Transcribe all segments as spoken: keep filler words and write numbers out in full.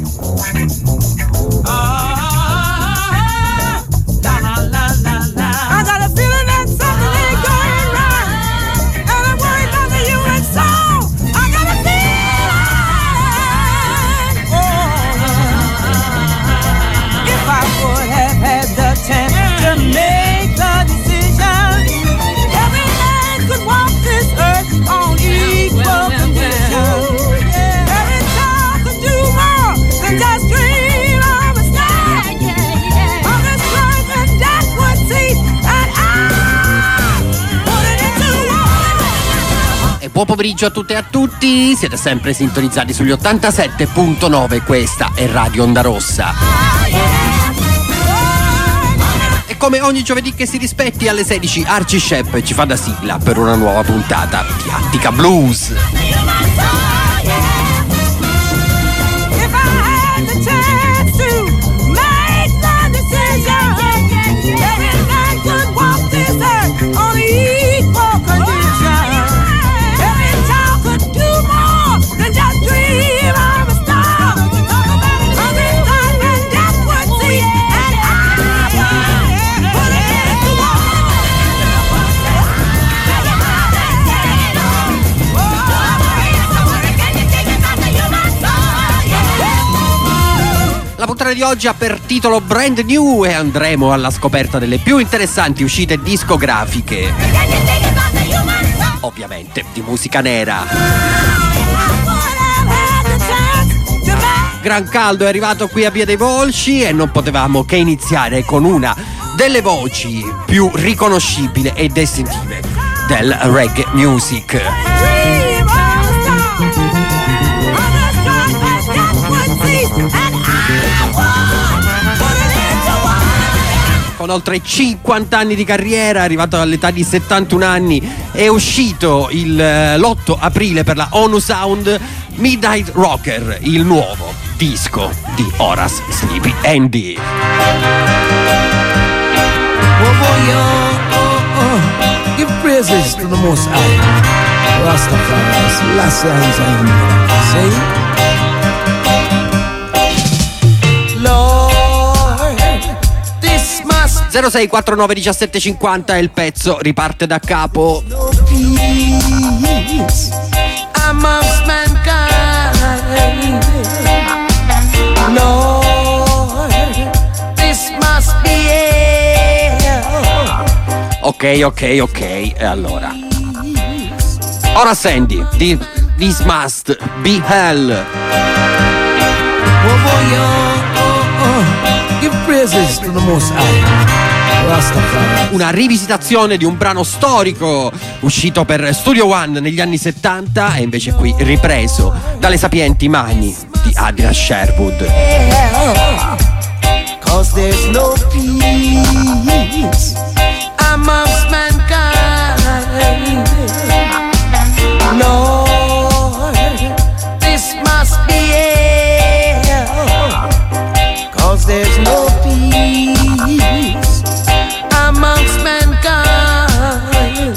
Buon pomeriggio a tutte e a tutti, siete sempre sintonizzati sugli ottantasette virgola nove, questa è Radio Onda Rossa. E come ogni giovedì che si rispetti alle sedici, Archie Shepp ci fa da sigla per una nuova puntata di Attica Blues. La puntata di oggi ha per titolo Brand New e andremo alla scoperta delle più interessanti uscite discografiche, ovviamente di musica nera. Gran caldo è arrivato qui a Via dei Volsci e non potevamo che iniziare con una delle voci più riconoscibili e distintive del reggae music. Con oltre cinquanta anni di carriera, arrivato all'età di settantuno anni, è uscito il, l'otto aprile per la ONU Sound Midnight Rocker, il nuovo disco di Horace Sleepy Andy. Oh boy, oh, oh, oh. Give praises to the Most High, Rastafari, last times I am, say. zero sei quattro nove uno sette cinquanta e il pezzo riparte da capo. Ok, ok, ok, e allora ora Sandy, This Must Be Hell. Oh boy, oh, oh, oh. Give praises to the Most High. Una rivisitazione di un brano storico uscito per Studio One negli anni settanta e invece qui ripreso dalle sapienti mani di Adrian Sherwood. Cause there's no peace amongst mankind. Lord, this must be hell. Cause there's no peace amongst mankind.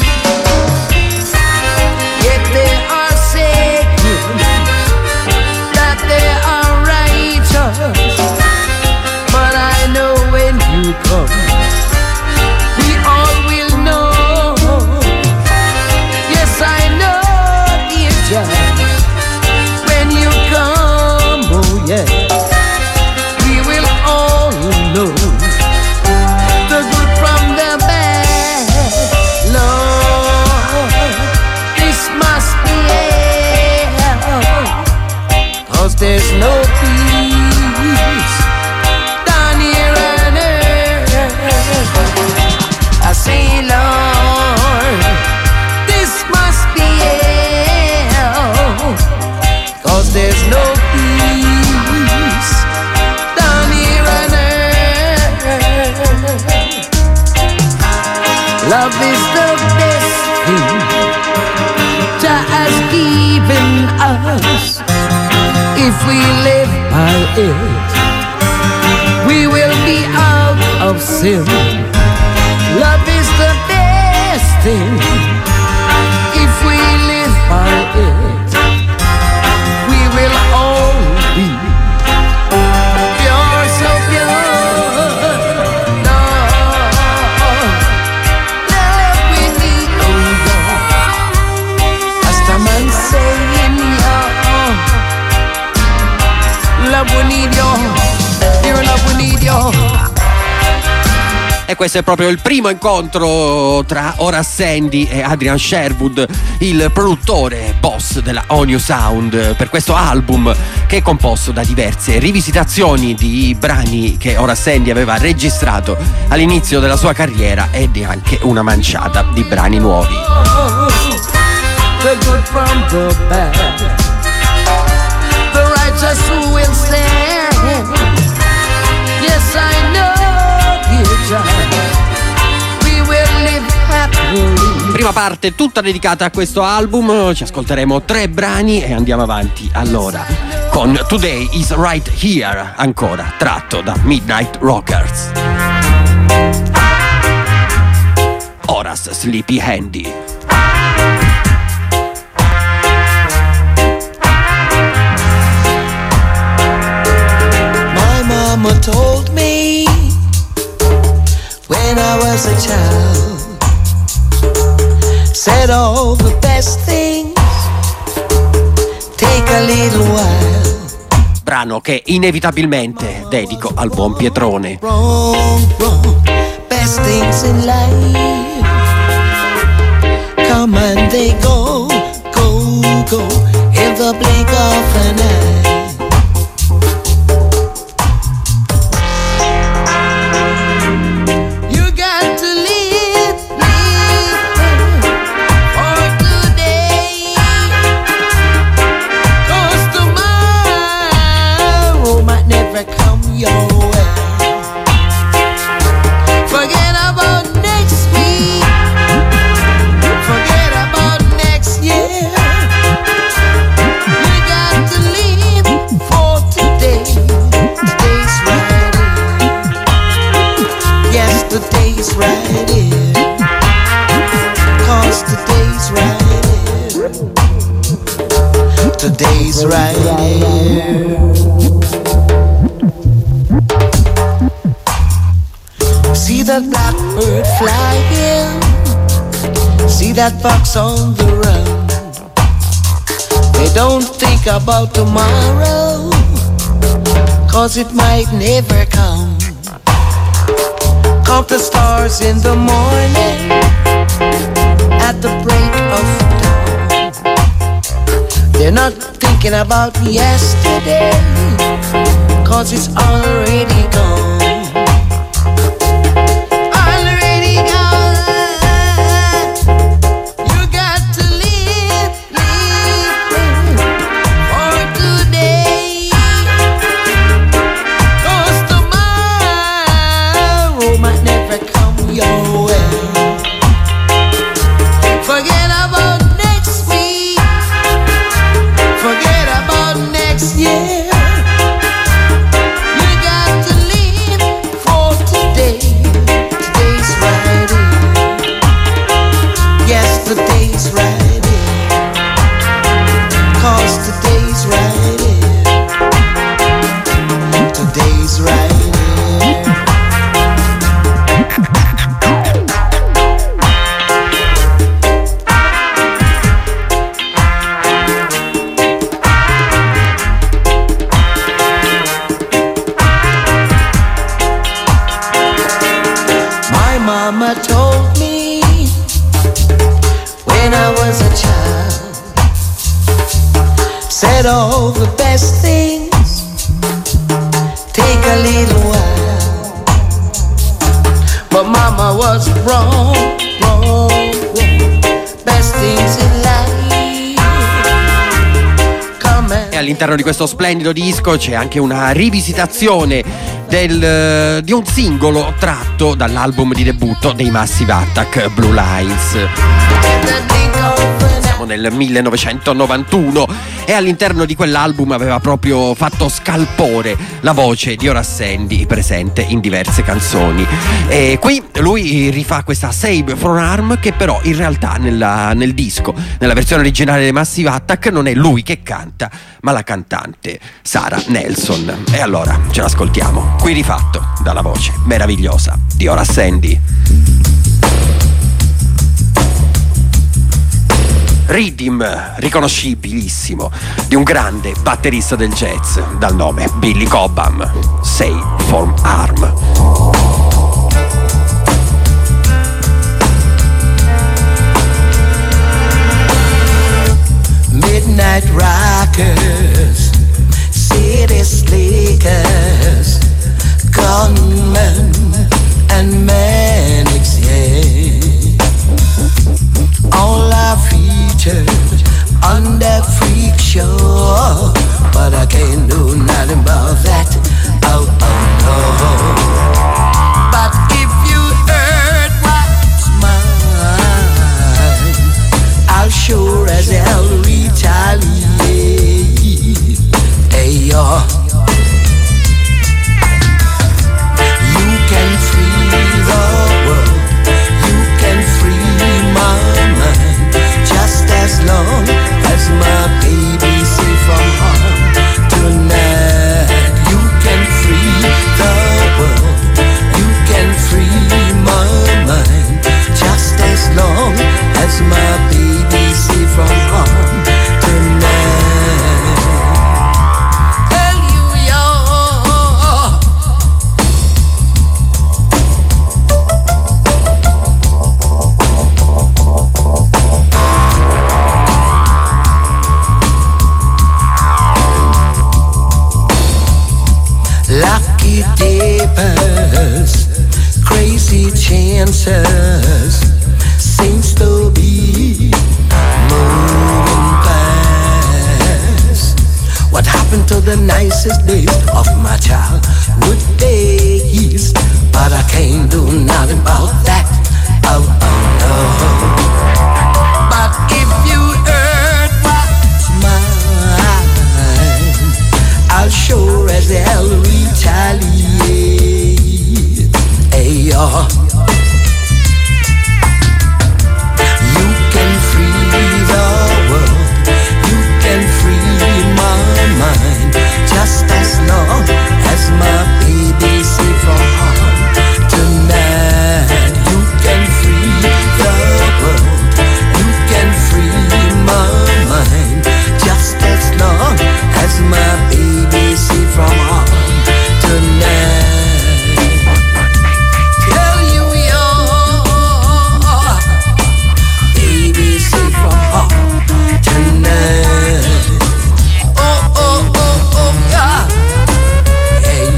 Yet they are saying that they are righteous, but I know when you come, we all will know. Yes, I know, dear judge, when you come, oh yeah, we will all know the good from the bad. Lord, this must be hell, cause there's no peace down here on earth. I say, Lord, this must be hell, cause there's no peace down here on earth. Love is the best thing Jah has given us. If we live by it, we will be out of sin. Love is the best thing. If we live by it, we will all be love, we need you. Your love, we need you. E questo è proprio il primo incontro tra Horace Sandy e Adrian Sherwood, il produttore boss della O New Sound, per questo album che è composto da diverse rivisitazioni di brani che Horace Sandy aveva registrato all'inizio della sua carriera e di anche una manciata di brani nuovi. The good from the bad, the righteous who will stand. Yes, I know, dear child, we will live happily. Prima parte tutta dedicata a questo album, ci ascolteremo tre brani e andiamo avanti allora con Today Is Right Here, ancora tratto da Midnight Rockers. Horace Sleepy Handy. Mama told me when I was a child, said all the best things take a little while. Brano che inevitabilmente dedico al buon Pietrone. Wrong, wrong, best things in life come and they go, go, go in the blink of an eye. Today's right here. See that blackbird flying, see that fox on the run. They don't think about tomorrow, cause it might never come. Count the stars in the morning, at the break of dawn. They're not thinking about yesterday, cause it's already gone. Already gone. You got to live, live for today, cause tomorrow might never come your way. Forget about next week, forget about next year. You got to live for today. Today's right here. Yes, today's right here. Cause today's right here. Today's right here. Mama told me when I was a child, said all the best things take a little while. But Mama was wrong, wrong, wrong. Best things in life come and E all'interno di questo splendido disco c'è anche una rivisitazione del, di un singolo tratto dall'album di debutto dei Massive Attack, Blue Lines. Siamo nel millenovecentonovantuno e all'interno di quell'album aveva proprio fatto scalpore la voce di Horace Sandy, presente in diverse canzoni. E qui lui rifà questa Save for Arm, che però in realtà nella, nel disco, nella versione originale dei Massive Attack, non è lui che canta, ma la cantante Sarah Nelson. E allora ce l'ascoltiamo qui rifatto dalla voce meravigliosa di Horace Sandy. rhythm riconoscibilissimo di un grande batterista del jazz dal nome Billy Cobham, Safe from Harm. Midnight rockers, city slickers, gunmen and manics, yeah. All are featured on that freak show, but I can't do nothing about that. Oh, oh, no. But if you heard what's mine, I'll sure as hell retaliate. Hey, yo. You can free the world, you can free my mind, just as long as my baby safe from harm tonight. You can free the world, you can free my mind, just as long as my baby safe from harm tonight. Tell you, yo. Lucky dippers, crazy chances, seems to be moving past. What happened to the nicest days of my childhood days? But I can't do nothing about that. Oh, oh no. But if you heard what's mine, I'll sure as hell retaliate. Hey, yo. You can free the world, you can free my mind, just as long as my baby safe from harm tonight. You can free the world, you can free my mind, just as long as my baby safe from harm tonight. Tell you, yo, baby safe from harm tonight. Oh, oh, oh, oh, yeah. Hey.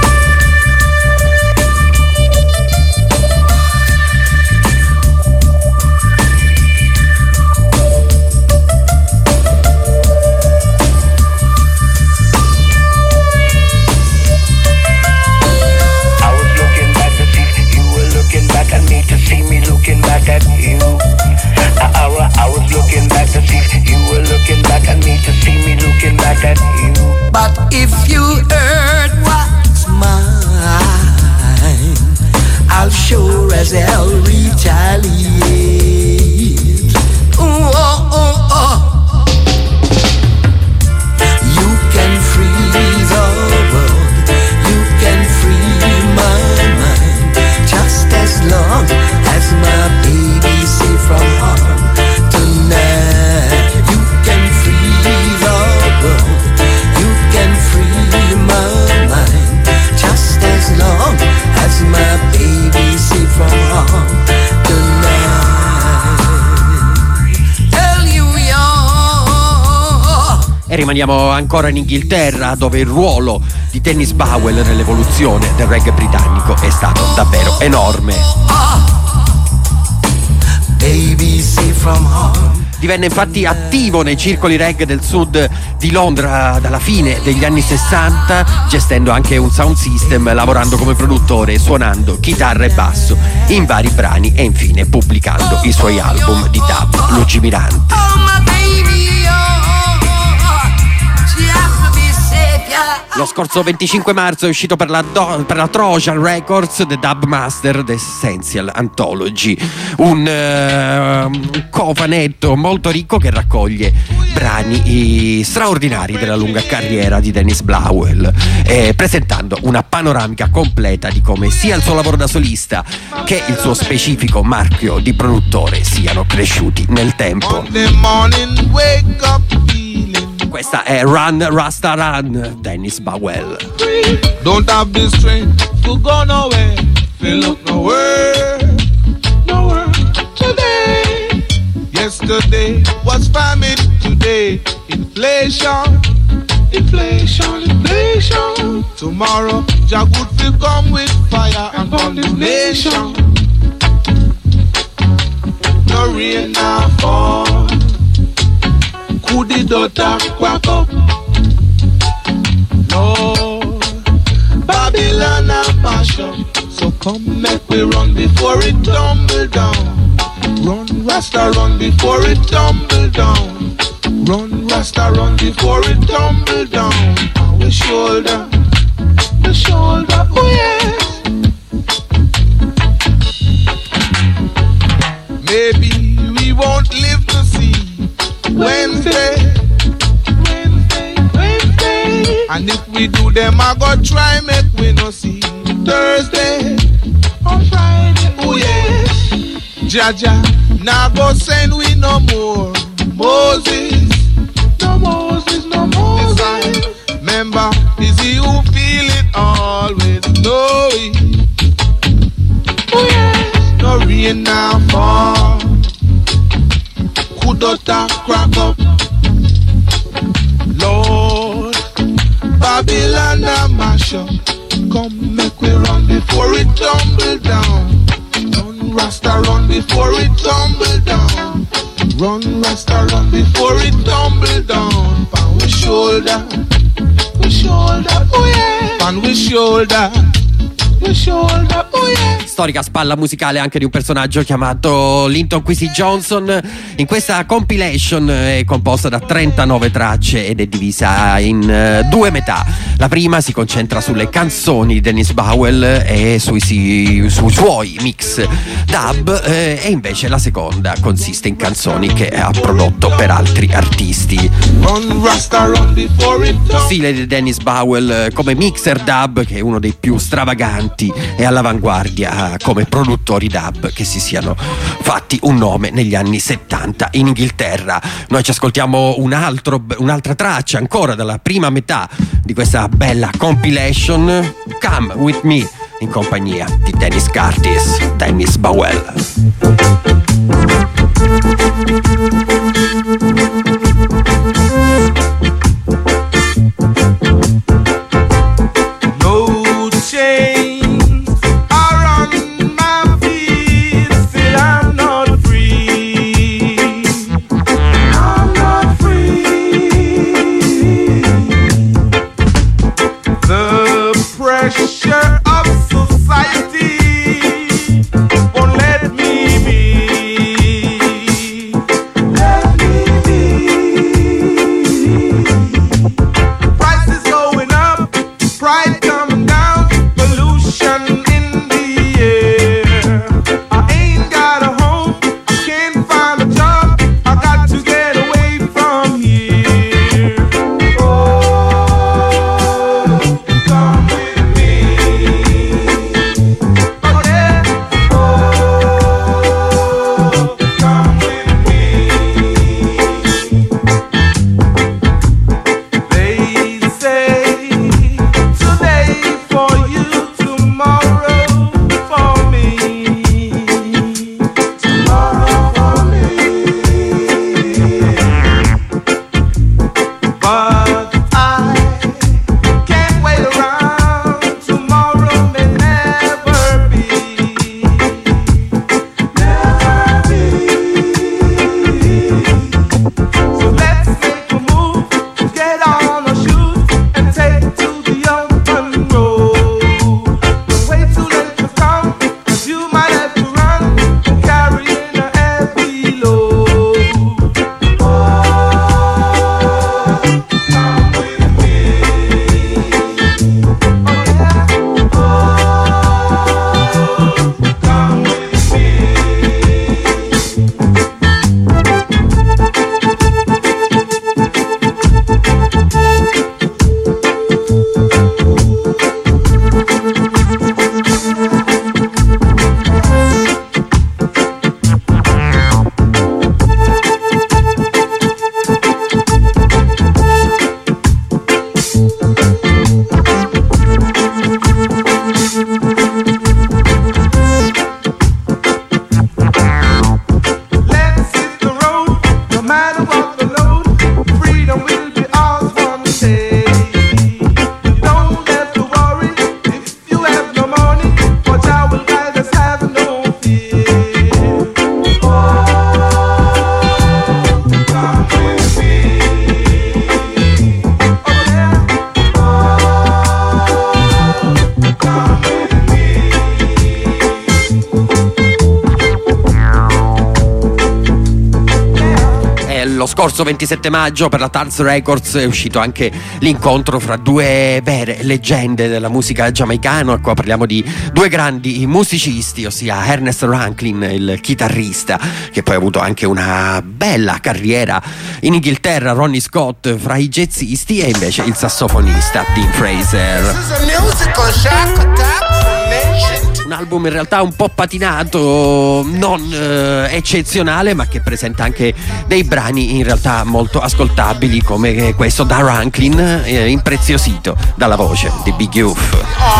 I was looking back to see you were looking back at me to see me looking back at you. I, I, I was looking back to see you were looking back at me to see me looking back at you. But if you heard what's mine, I'll sure as hell retaliate. Ooh, oh, oh, oh. You can free the world, you can free my mind, just as long as my baby safe from harm tonight. You can free the world, you can free my mind, just as long as my baby safe from harm tonight. Tell you, yo. E rimaniamo ancora in Inghilterra, dove il ruolo di Dennis Bowell nell'evoluzione del reggae britannico è stato davvero enorme. Baby safe from harm. Divenne infatti attivo nei circoli reggae del sud di Londra dalla fine degli anni sessanta, gestendo anche un sound system, lavorando come produttore e suonando chitarra e basso in vari brani e infine pubblicando i suoi album di dub lungimiranti. Oh, my baby, oh, she has to be safe, yeah. Lo scorso venticinque marzo è uscito per la, Do- per la Trojan Records The Dub Master The Essential Anthology, un, uh, un cofanetto molto ricco che raccoglie brani straordinari della lunga carriera di Dennis Blauel, eh, presentando una panoramica completa di come sia il suo lavoro da solista che il suo specifico marchio di produttore siano cresciuti nel tempo. Questa è Run Rasta Run, Dennis Blauel. Don't have the strength to go nowhere. Feel look nowhere, nowhere today. Yesterday was famine, today inflation, inflation, inflation. Tomorrow Jah good will come with fire and condemnation. No rain now fall. Could the daughter crack up? No, Babylon a mash up. So come make we run before it tumble down. Run Rasta run before it tumble down. Run Rasta run before it tumble down. On we shoulder, we shoulder, oh yes. Maybe we won't live to see Wednesday, Wednesday, Wednesday. And if we do them, I go try make we no see Thursday or Friday. Oh yes, Jaja, now go send we no more Moses, no Moses, no Moses. Remember, is he who feel it always know it. Oh yes, no rain now fall. Daughter crack up, Lord, Babylon a mash up. Come make we run before it tumble down. Run Rasta run before it tumble down. Run Rasta run before it tumble down. Pan we shoulder, we shoulder, oh yeah. Pan we shoulder. Storica spalla musicale anche di un personaggio chiamato Linton Kwesi Johnson. In questa compilation è composta da trentanove tracce ed è divisa in uh, due metà. La prima si concentra sulle canzoni di Dennis Blauel e sui, si, sui suoi mix dub, eh, e invece la seconda consiste in canzoni che ha prodotto per altri artisti. Stile di Dennis Blauel come mixer dub, che è uno dei più stravaganti e all'avanguardia come produttori dub che si siano fatti un nome negli anni settanta in Inghilterra. Noi ci ascoltiamo un altro, un'altra traccia ancora dalla prima metà di questa bella compilation, Come With Me, in compagnia di Dennis Curtis, Dennis Blauel. Come with me. scorso ventisette maggio per la Tarz Records è uscito anche l'incontro fra due vere leggende della musica giamaicana. Qua parliamo di due grandi musicisti, ossia Ernest Rankin, il chitarrista, che poi ha avuto anche una bella carriera in Inghilterra, Ronnie Scott fra i jazzisti, e invece il sassofonista Dean Fraser. Un album in realtà un po' patinato, non eh, eccezionale, ma che presenta anche dei brani in realtà molto ascoltabili, come questo da Rankin, eh, impreziosito dalla voce di Big Youth.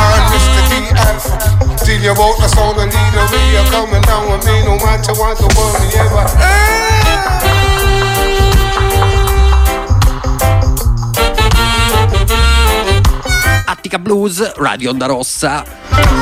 Attica Blues, Radio Onda Rossa.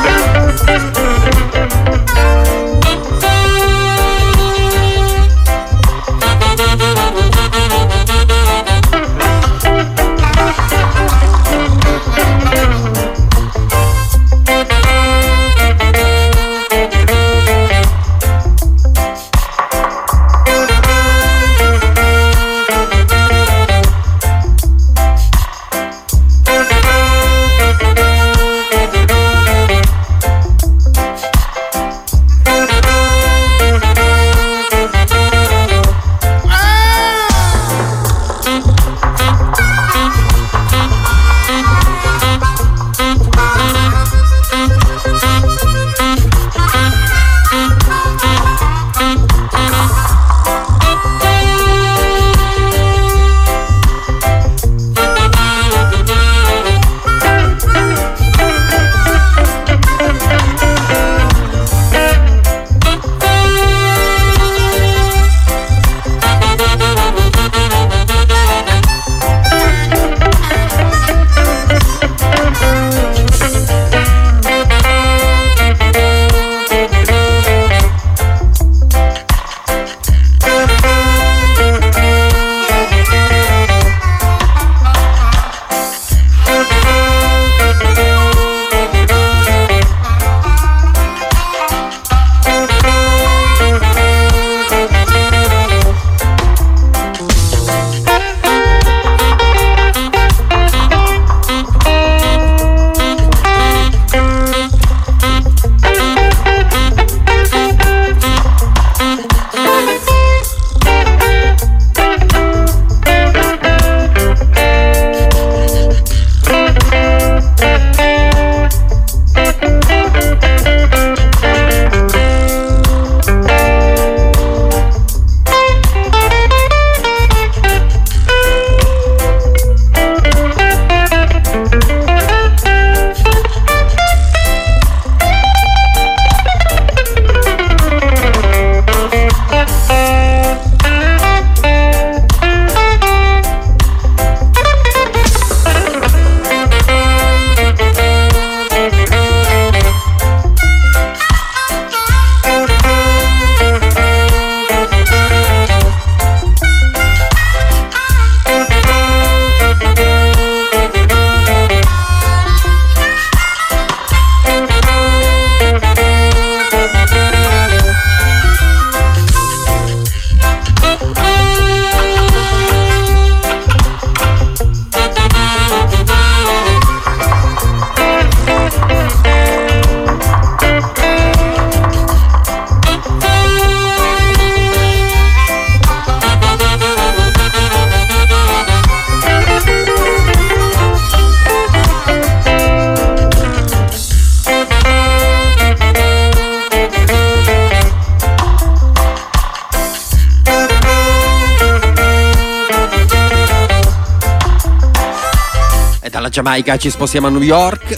Giamaica ci spostiamo a New York,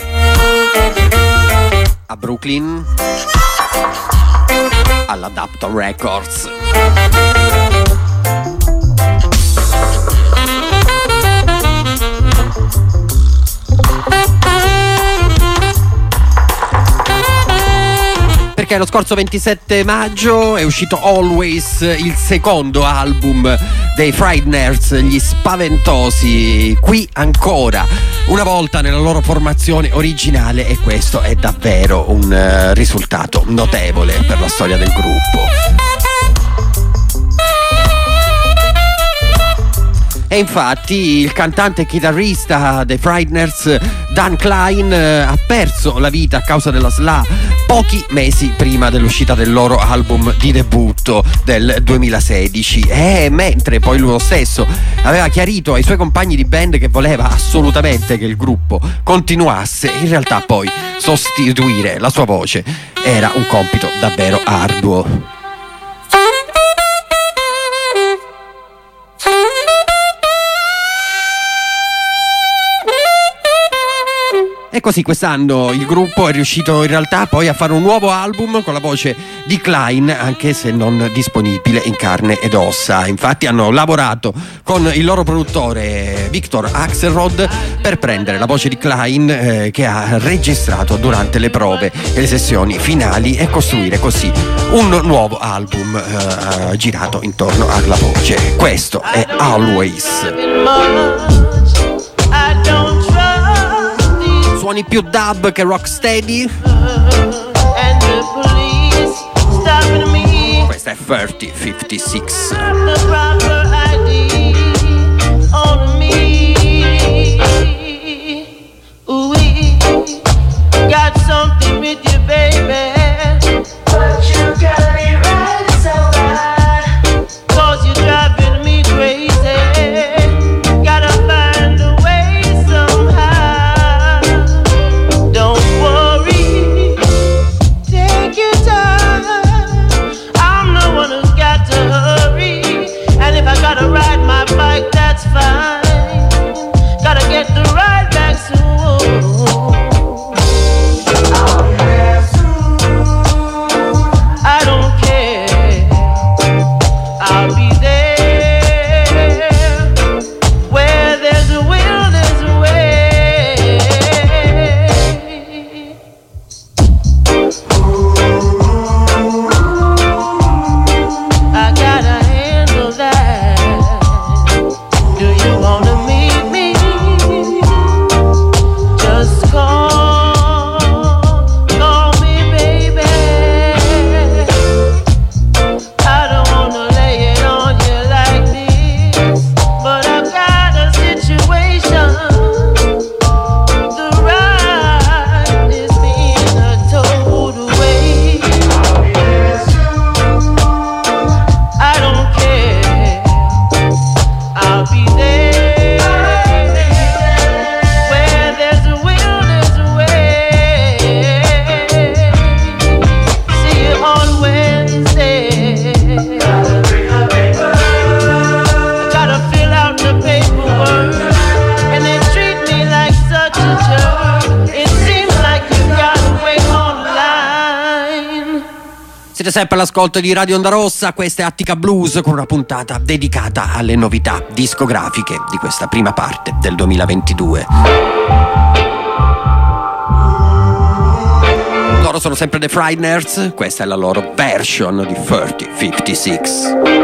a Brooklyn, alla Dapton Records. Perché lo scorso ventisette maggio è uscito Always, il secondo album dei Frighteners, gli spaventosi, qui ancora una volta nella loro formazione originale, e questo è davvero un uh, risultato notevole per la storia del gruppo. E infatti il cantante e chitarrista dei Frighteners Dan Klein ha perso la vita a causa della S L A pochi mesi prima dell'uscita del loro album di debutto del duemilasedici, e mentre poi lui stesso aveva chiarito ai suoi compagni di band che voleva assolutamente che il gruppo continuasse, in realtà poi sostituire la sua voce era un compito davvero arduo. E così quest'anno il gruppo è riuscito in realtà poi a fare un nuovo album con la voce di Klein, anche se non disponibile in carne ed ossa. Infatti hanno lavorato con il loro produttore Victor Axelrod per prendere la voce di Klein, eh, che ha registrato durante le prove e le sessioni finali, e costruire così un nuovo album eh, girato intorno alla voce. Questo è Always. Suoni più dub che rocksteady. Questa è thirty fifty-six. Got something with you, baby, but you got me right so bad, 'cause you're driving me crazy. Gotta find a way somehow. Don't worry, take your time. I'm the one who's got to hurry, and if I gotta ride my bike, that's fine. Gotta get the ride back soon. Siete sempre all'ascolto di Radio Onda Rossa, questa è Attica Blues con una puntata dedicata alle novità discografiche di questa prima parte del duemilaventidue. Loro sono sempre The Frighteners, questa è la loro version di thirty fifty-six.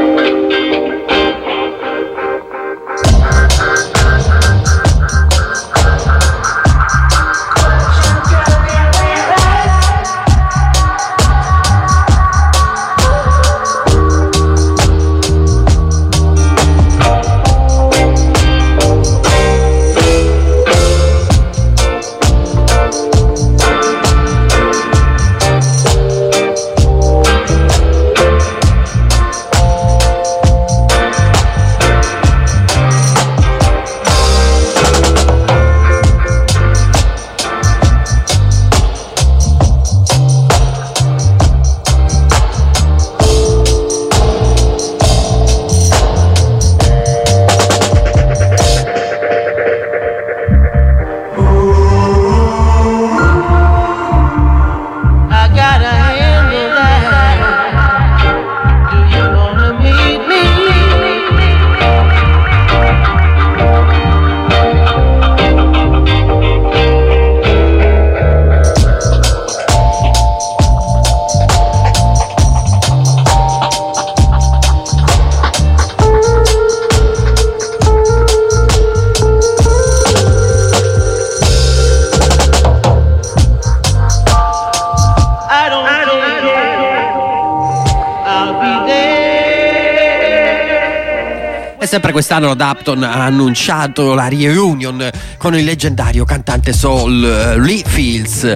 E sempre quest'anno Dapton ha annunciato la reunion con il leggendario cantante soul Lee Fields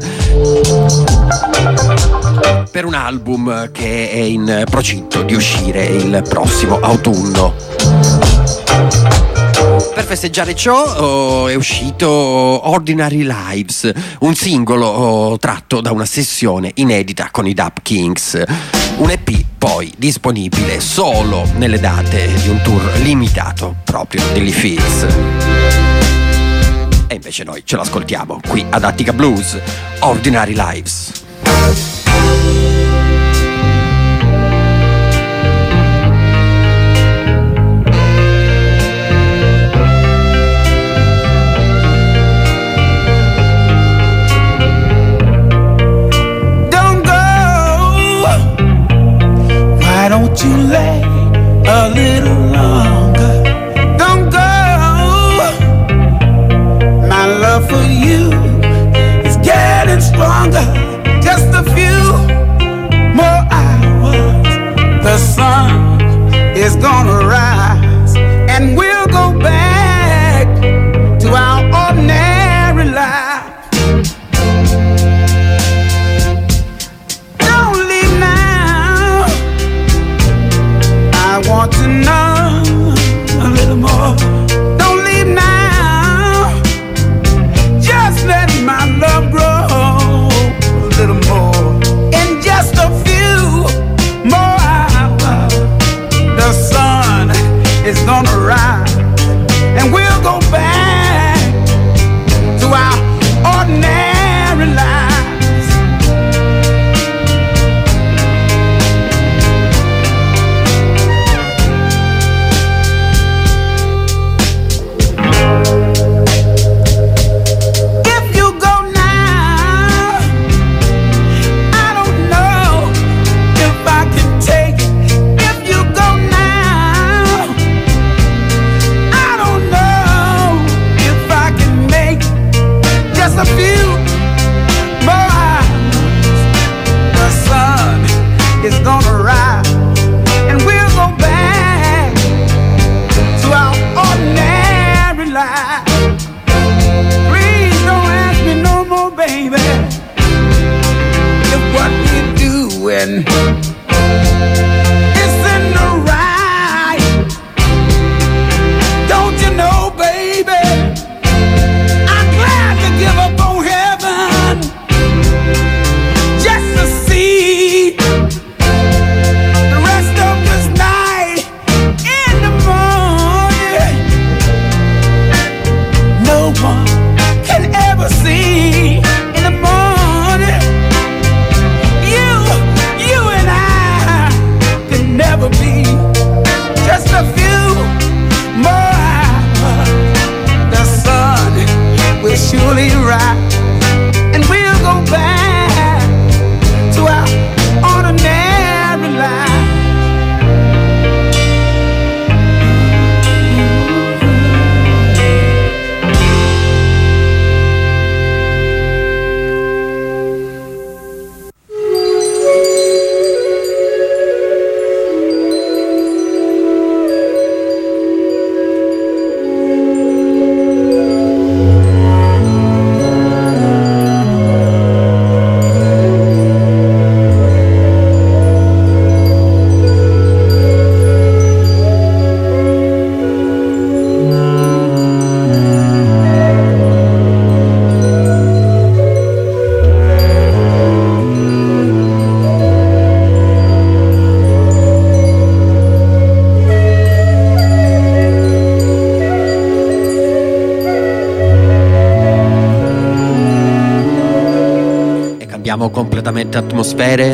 per un album che è in procinto di uscire il prossimo autunno. Per festeggiare ciò oh, è uscito Ordinary Lives, un singolo oh, tratto da una sessione inedita con i Dap Kings, un E P poi disponibile solo nelle date di un tour limitato proprio degli Fields. E invece noi ce l'ascoltiamo qui ad Attica Blues, Ordinary Lives. Why don't you lay a little longer? Don't go. My love for you is getting stronger. Just a few more hours. The sun is gonna rise and we'll go back to our ordinary life. I want to know a little more. Don't leave now. Just let my love grow a little more. In just a few more hours, the sun is gonna rise and we'll go back to our ordinary lives. A few more hours, the sun is gonna rise and we'll go back to our ordinary life. Please don't ask me no more, baby, if what we're doing isn't right. Don't you know, baby, give up on heaven just to see the rest of this night in the morning. No one can ever see in the morning. You, you and I can never be. Just a few more hours, the sun will surely rise and we'll go back to our ordinary life. Completamente atmosfere.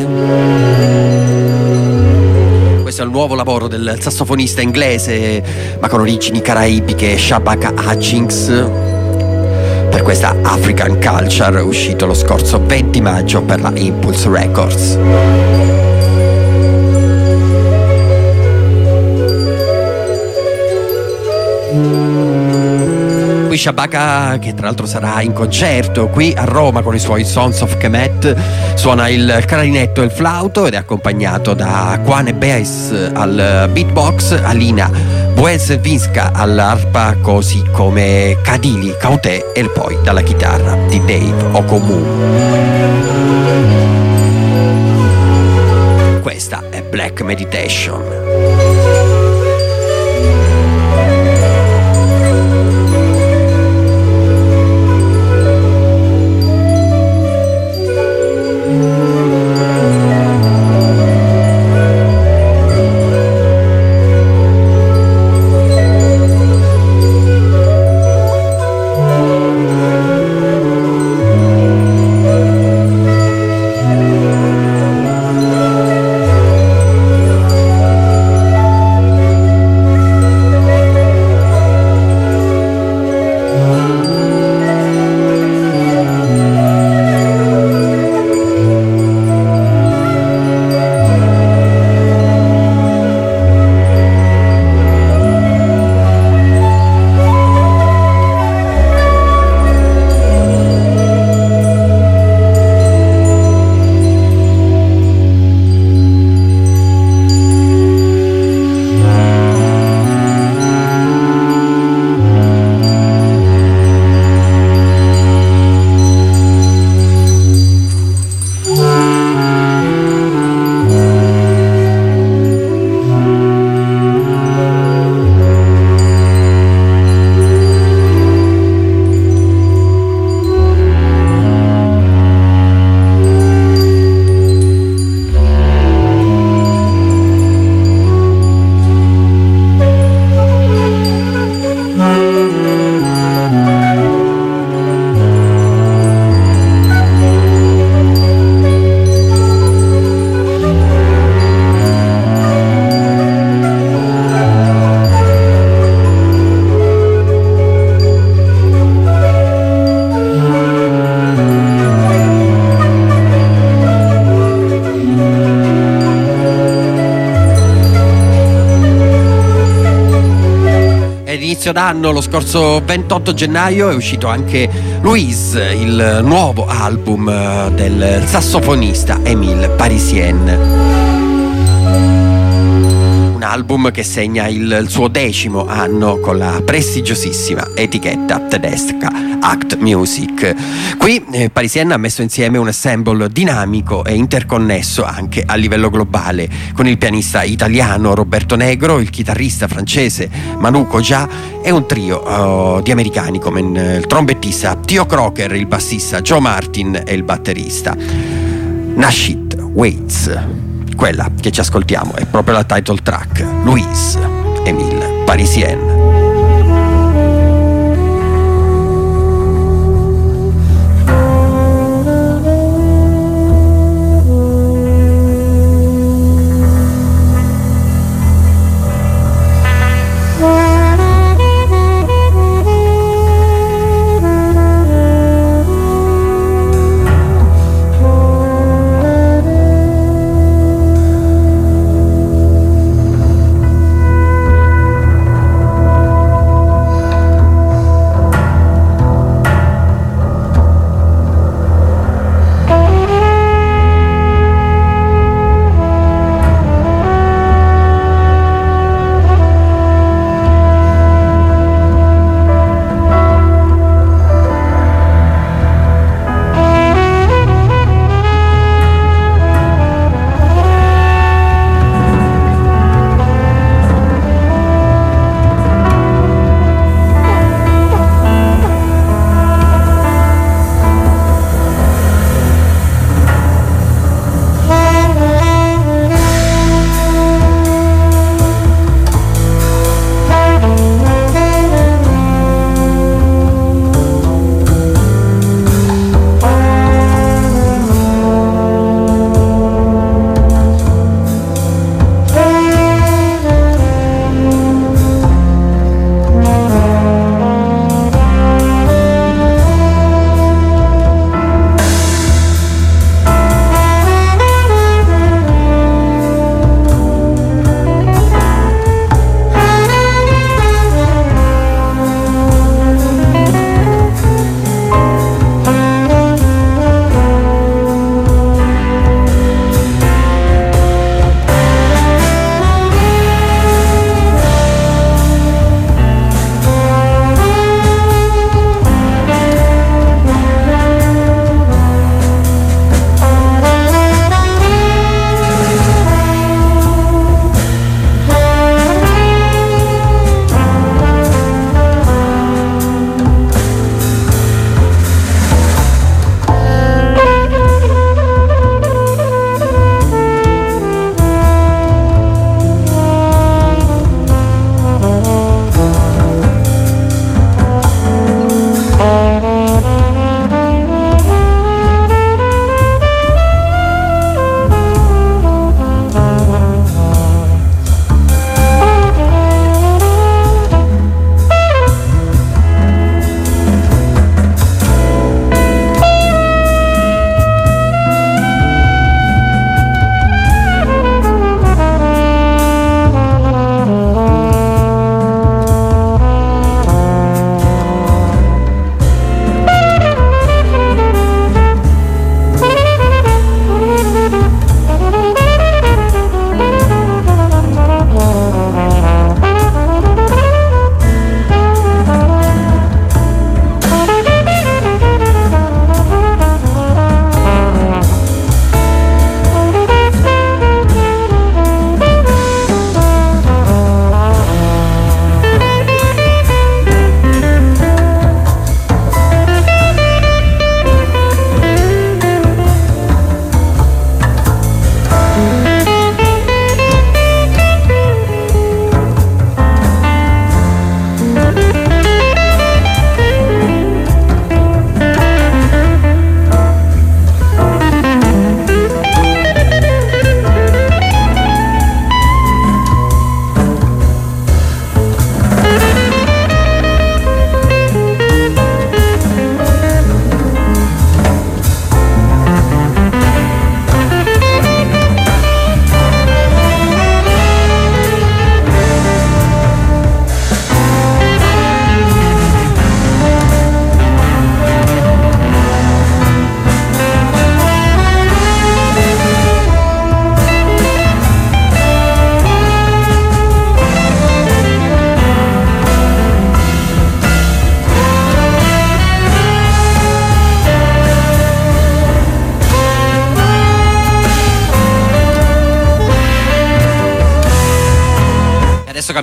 Questo è il nuovo lavoro del sassofonista inglese ma con origini caraibiche Shabaka Hutchings per questa African Culture, uscito lo scorso venti maggio per la Impulse Records. Qui Shabaka, che tra l'altro sarà in concerto qui a Roma con i suoi Sons of Kemet, suona il clarinetto e il flauto ed è accompagnato da Kwane Bass al beatbox, Alina Bueselvinska all'arpa, così come Kadili Kauté e poi dalla chitarra di Dave Okomu. Questa è Black Meditation. Inizio d'anno, lo scorso ventotto gennaio, è uscito anche Louise, il nuovo album del sassofonista Émile Parisien. Un album che segna il, il suo decimo anno con la prestigiosissima etichetta tedesca Act Music. Qui eh, Parisien ha messo insieme un ensemble dinamico e interconnesso anche a livello globale, con il pianista italiano Roberto Negro, il chitarrista francese Manu Koja e un trio uh, di americani come il trombettista Theo Crocker, il bassista Joe Martin e il batterista Nashit Waits. Quella che ci ascoltiamo è proprio la title track, Louise, Émile Parisien. Thank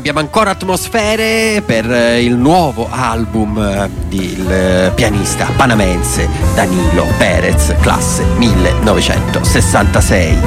abbiamo ancora atmosfere per il nuovo album del pianista panamense Danilo Perez, classe millenovecentosessantasei.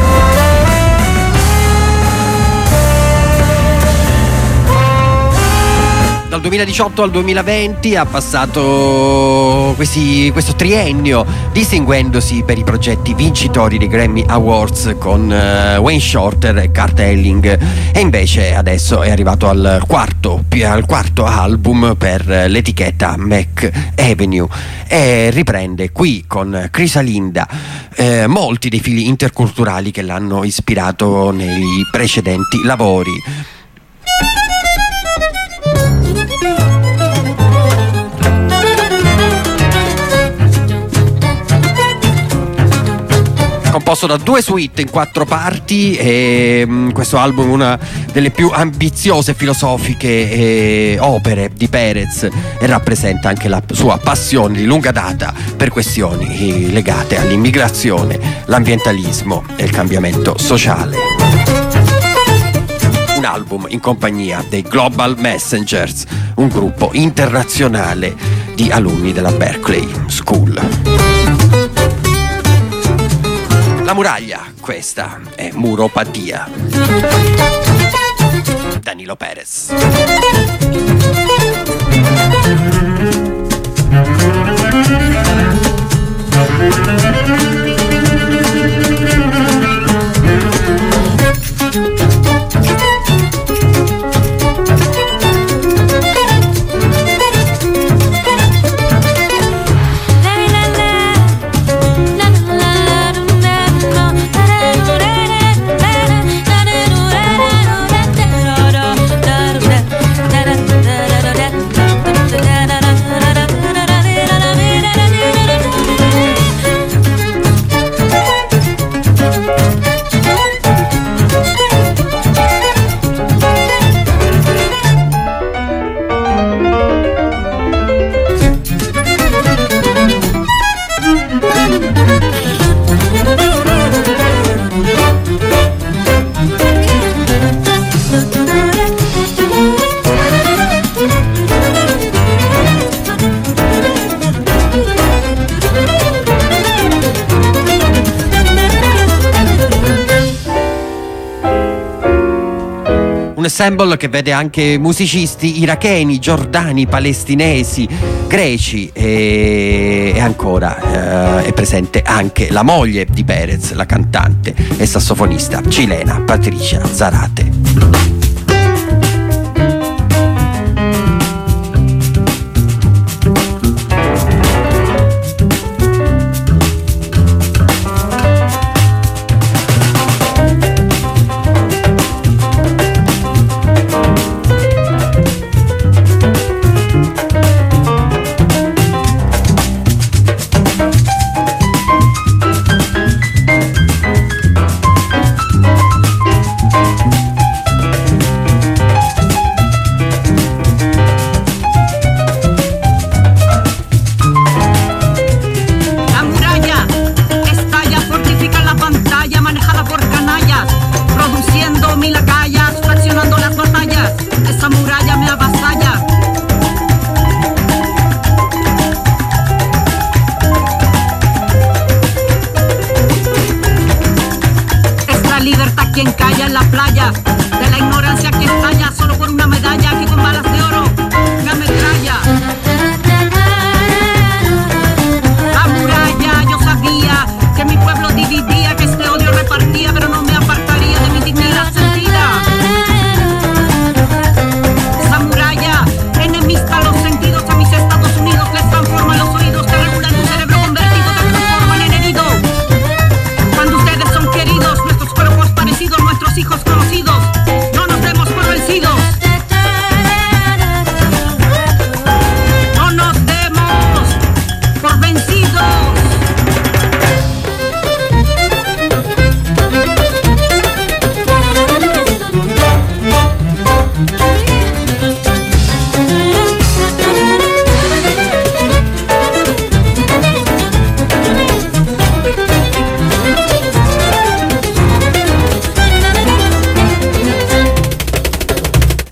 Dal duemiladiciotto al duemilaventi ha passato questi, questo triennio distinguendosi per i progetti vincitori dei Grammy Awards con uh, Wayne Shorter e Curt Elling, e invece adesso è arrivato al quarto, al quarto album per l'etichetta Mac Avenue e riprende qui con Crisalinda eh, molti dei fili interculturali che l'hanno ispirato nei precedenti lavori. Composto da due suite in quattro parti, e mh, questo album è una delle più ambiziose filosofiche eh, opere di Perez e rappresenta anche la sua passione di lunga data per questioni eh, legate all'immigrazione, l'ambientalismo e il cambiamento sociale. Un album in compagnia dei Global Messengers, un gruppo internazionale di alunni della Berkeley School. La muraglia, questa è Muropatia. Danilo Perez. Ensemble che vede anche musicisti iracheni, giordani, palestinesi, greci e, e ancora eh, è presente anche la moglie di Perez, la cantante e sassofonista cilena Patricia Zarate. Quien calla en la playa, de la ignorancia que estalla solo por una medalla que con balas de oro me ametralla. La muralla, yo sabía que mi pueblo dividía, que este odio repartía, pero no me apartaría de mi dignidad sentida. Esa muralla enemista los sentidos, a mis Estados Unidos les transforma los oídos, te regulan tu cerebro convertido, te transforman en herido. Cuando ustedes son queridos, nuestros cuerpos parecidos, nuestros hijos conocidos, no nos demos por vencidos.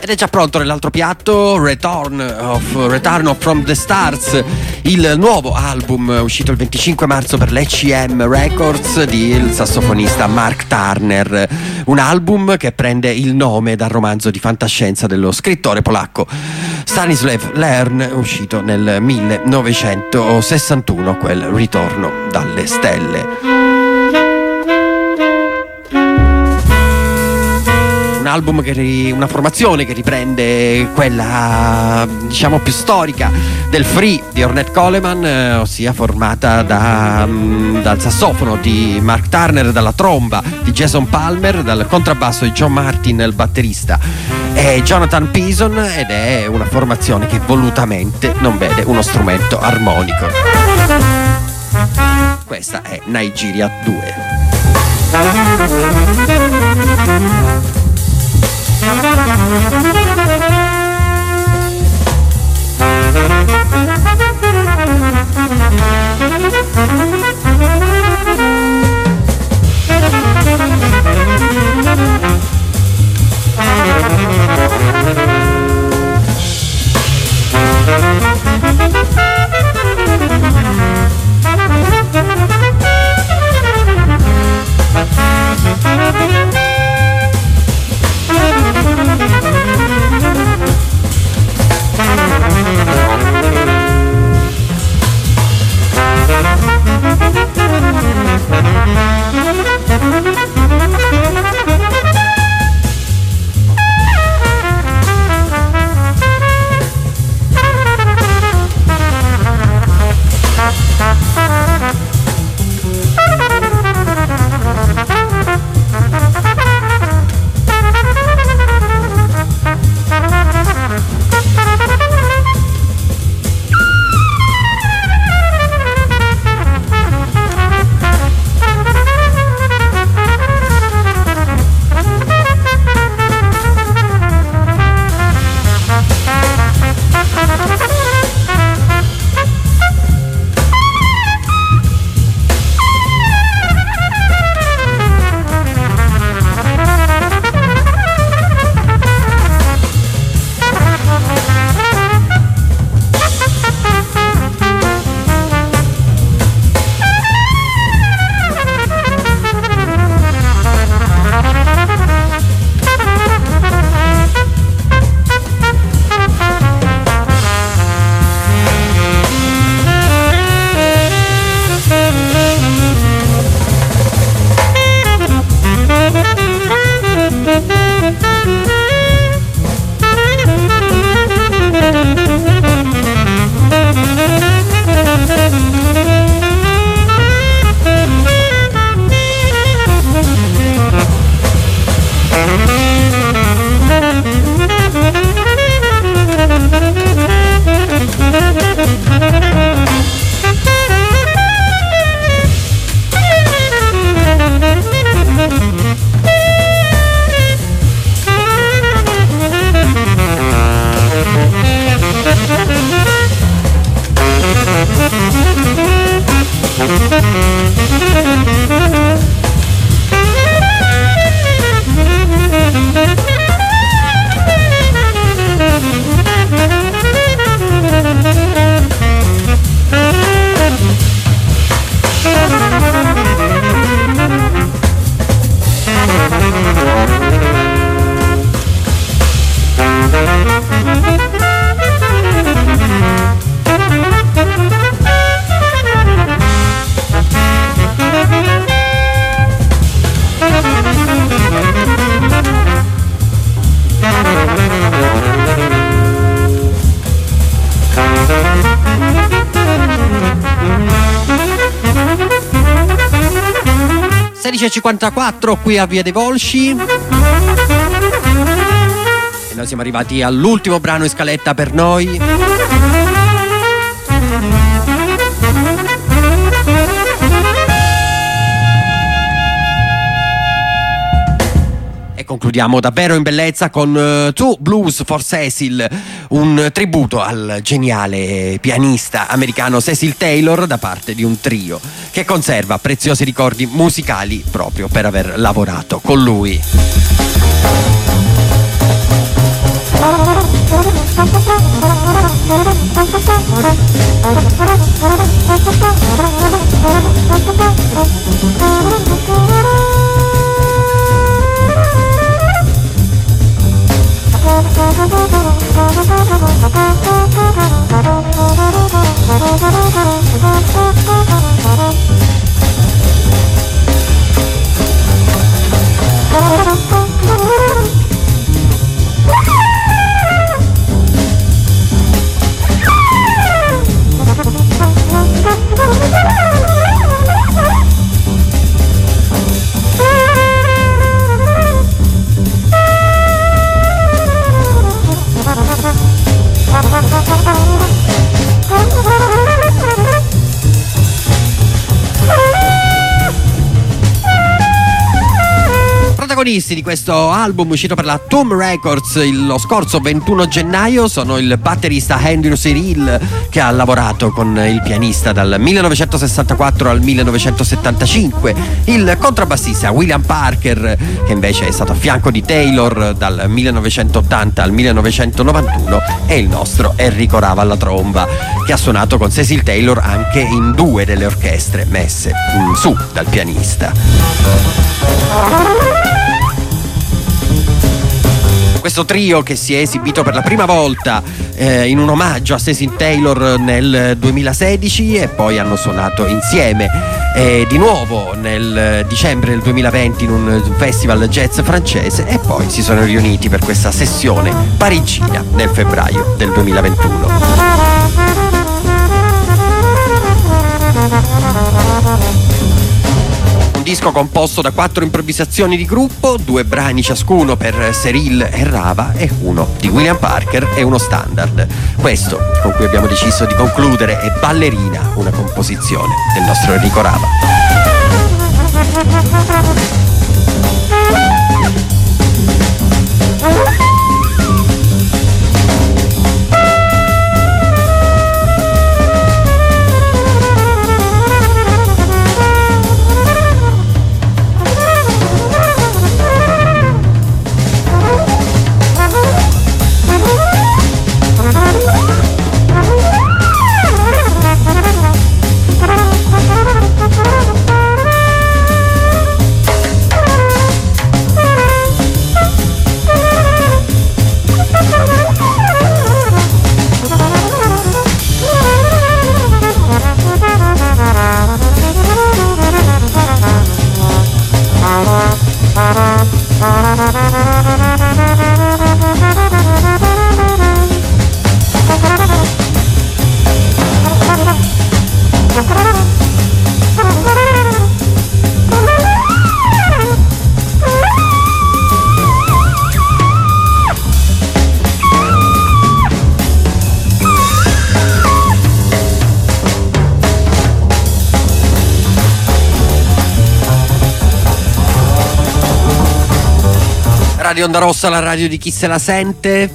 Ed è già pronto nell'altro piatto Return of Return of From the Stars, il nuovo album uscito il venticinque marzo per l'E C M Records del sassofonista Mark Turner. Un album che prende il nome dal romanzo di fantascienza dello scrittore polacco Stanisław Lem, uscito nel millenovecentosessantuno, quel Ritorno dalle stelle. Un album che ri, una formazione che riprende quella, diciamo, più storica del Free di Ornette Coleman, eh, ossia formata da, mh, dal sassofono di Mark Turner, dalla tromba di Jason Palmer, dal contrabbasso di John Martin, il batterista, e Jonathan Pearson, ed è una formazione che volutamente non vede uno strumento armonico. Questa è Nigeria due. sedici e cinquantaquattro qui a Via dei Volsci. E noi siamo arrivati all'ultimo brano in scaletta per noi. E concludiamo davvero in bellezza con uh, Two Blues for Cecil, un tributo al geniale pianista americano Cecil Taylor da parte di un trio che conserva preziosi ricordi musicali proprio per aver lavorato con lui. Di questo album uscito per la Tomb Records lo scorso ventuno gennaio sono il batterista Andrew Cyril, che ha lavorato con il pianista dal millenovecentosessantaquattro al millenovecentosettantacinque, il contrabbassista William Parker, che invece è stato a fianco di Taylor dal millenovecentottanta al millenovecentonovantuno, e il nostro Enrico Rava alla tromba, che ha suonato con Cecil Taylor anche in due delle orchestre messe mm, su dal pianista. Questo trio, che si è esibito per la prima volta eh, in un omaggio a Cecil Taylor nel duemilasedici, e poi hanno suonato insieme eh, di nuovo nel dicembre del duemilaventi in un festival jazz francese, e poi si sono riuniti per questa sessione parigina nel febbraio del duemilaventuno. Disco composto da quattro improvvisazioni di gruppo, due brani ciascuno per Cyril e Rava e uno di William Parker e uno standard. Questo con cui abbiamo deciso di concludere è Ballerina, una composizione del nostro Enrico Rava. Radio Onda Rossa, la radio di chi se la sente.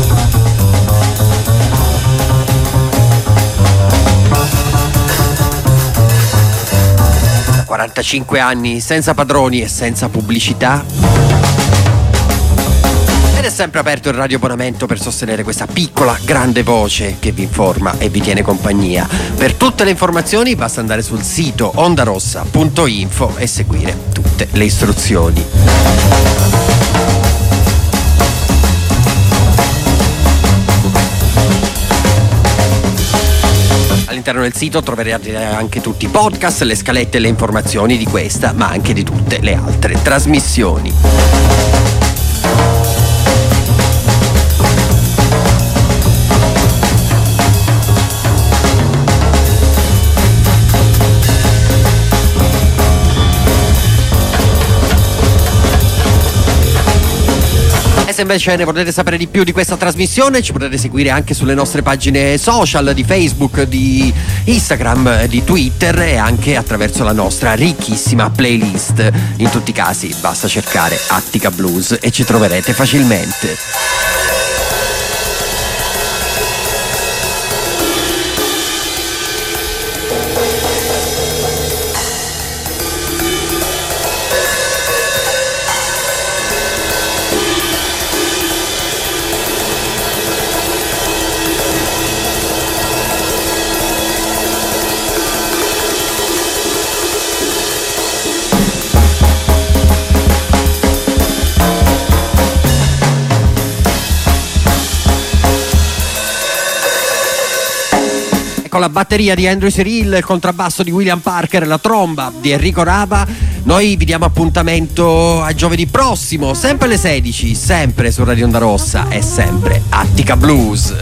quarantacinque anni senza padroni e senza pubblicità. Ed è sempre aperto il radioabbonamento per sostenere questa piccola, grande voce che vi informa e vi tiene compagnia. Per tutte le informazioni basta andare sul sito ondarossa punto info e seguire tutte le istruzioni. All'interno del sito troverete anche tutti i podcast, le scalette e le informazioni di questa, ma anche di tutte le altre trasmissioni. Se invece ne volete sapere di più di questa trasmissione, ci potete seguire anche sulle nostre pagine social di Facebook, di Instagram, di Twitter, e anche attraverso la nostra ricchissima playlist. In tutti i casi basta cercare Attica Blues e ci troverete facilmente. con la batteria di Andrew Cyril, il contrabbasso di William Parker e la tromba di Enrico Raba, noi vi diamo appuntamento a giovedì prossimo, sempre alle sedici, sempre su Radio Onda Rossa e sempre Attica Blues.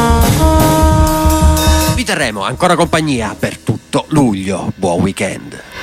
Vi terremo ancora compagnia per tutto luglio. Buon weekend.